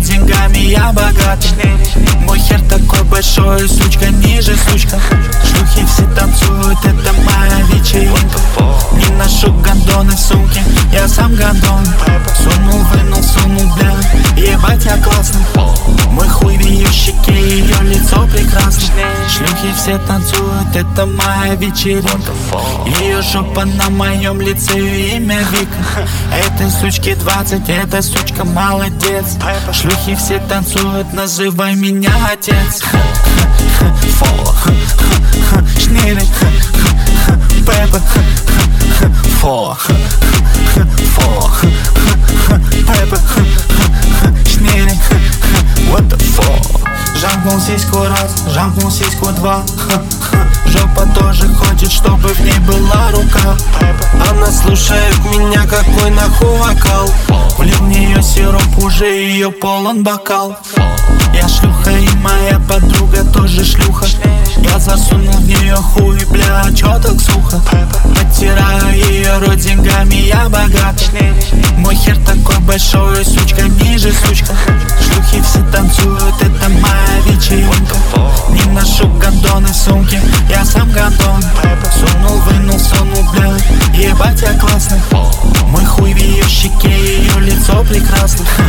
рот деньгами, я богатый. Мой хер такой большой, сучка ниже, сучка. Шлюхи все танцуют, это моя вечеринка. Не ношу гондоны в сумке, я сам гондон. Сунул, вынул, сунул, бля, ебать я классный. Мой хуй в ее щеке, ее лицо прекрасно. Шлюхи все танцуют, это моя вечеринка. Ее жопа на моем лице, ее имя Вика. Этой сучке 20, эта сучка молодец. Шлюхи все танцуют, называй меня отец. Шнели, Пеппа, фо, Пеппа, шнели, what the fuck. Жамкнул сиську раз, жамкнул сиську два. Жопа тоже хочет, чтобы в ней была рука. Она слушает меня, какой нахуй вокал. Влил в нее сироп, уже ее полон бокал. Я шлюха и моя подруга тоже шлюха. Я засунул в нее хуй, бля, чё так сухо? Оттираю ее рот деньгами, я богатый. Мой хер такой большой, сучка ниже, сучка. Шлюхи все танцуют, это моя вечеринка. Не ношу гондоны в сумке, я сам гондон. Сунул, вынул, сунул, бля, ебать я классный. Мой хуй в ее щеке, ее лицо прекрасно.